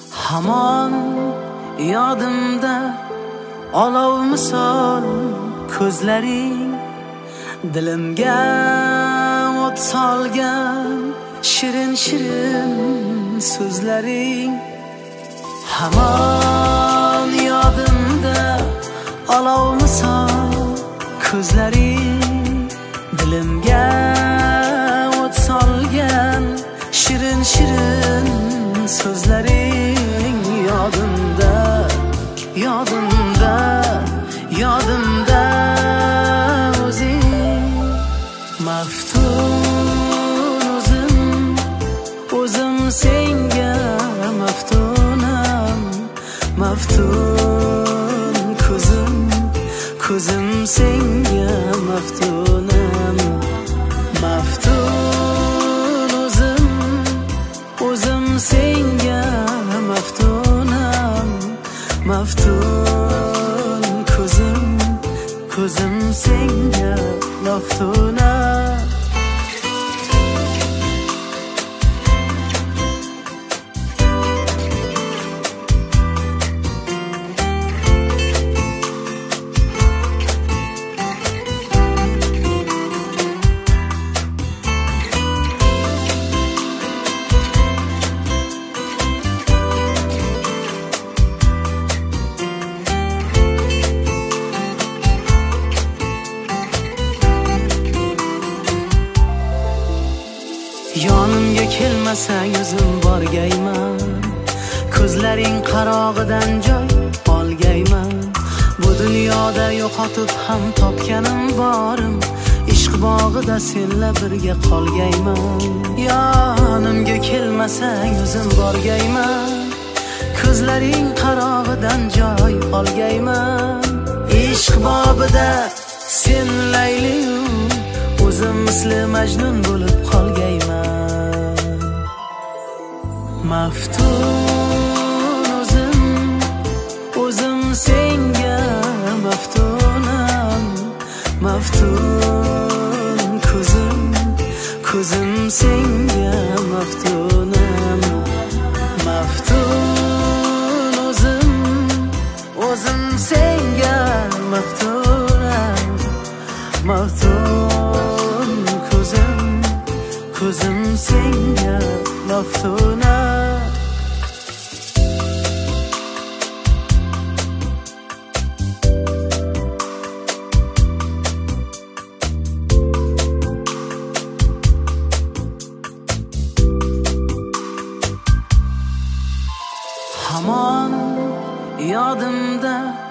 Hamon yodimda olov misol ko'zlaring, dilimga o't solgan shirin shirin so'zlaring. Hamon yodimda olov misol ko'zlaring, dilimga o't solgan shirin shirin so'zlaring. Yodimda, yodimda, yodimda o'zing maftun, o'zim senga maftunam, maftun ko'zim senga maftunam, maftun o'zim senga maftunam, maftun ko'zim senga maftunam. Yonimga kelmasang o'zim borgayman, ko'zlaring qarog'idan joy olgayman. Bu dunyoda yo'qotib ham topganim borim, ishq bog'ida senla birga qolgayman. Yonimga kelmasang o'zim borgayman, ko'zlaring qarog'idan joy olgayman. Ishq bobida sen layliyu, o'zim misli Majnun bo'lib qolgayman. Maftun o'zim senga maftunam, maftun ko'zim senga maftunam, maftun o'zim senga maftunam, maftun ko'zim senga maftunam. Hamon yodimda